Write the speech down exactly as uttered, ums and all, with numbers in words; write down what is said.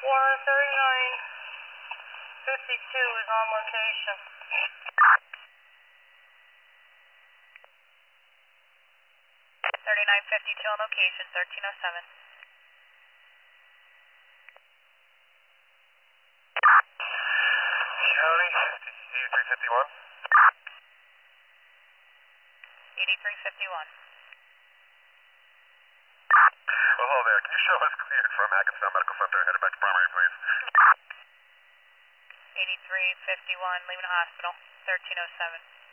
Warren thirty-nine fifty-two is on location. thirty-nine fifty-two on location, thirteen oh seven. County, eighty-three fifty-one. eighty-three fifty-one. Well, hello there. Can you show us cleared from Hackettstown Medical Center? Headed back to primary, please. eighty-three fifty-one, leaving the hospital, thirteen oh seven.